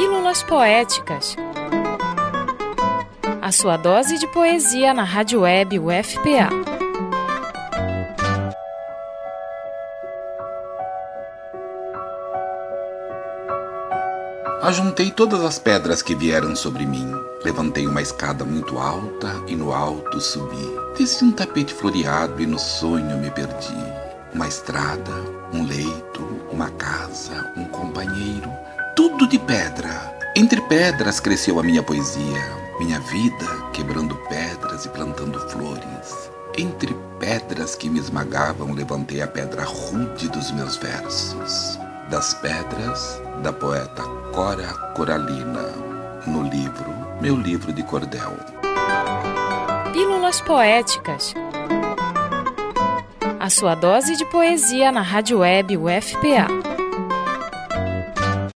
Pílulas Poéticas. A sua dose de poesia na Rádio Web UFPA. Ajuntei todas as pedras que vieram sobre mim. Levantei uma escada muito alta e no alto subi. Desci um tapete floreado e no sonho me perdi. Uma estrada, um leito, uma casa, um companheiro, tudo de pedra. Entre pedras cresceu a minha poesia, minha vida quebrando pedras e plantando flores. Entre pedras que me esmagavam, levantei a pedra rude dos meus versos. Das pedras, da poeta Cora Coralina, no livro Meu Livro de Cordel. Pílulas Poéticas. A sua dose de poesia na Rádio Web UFPA.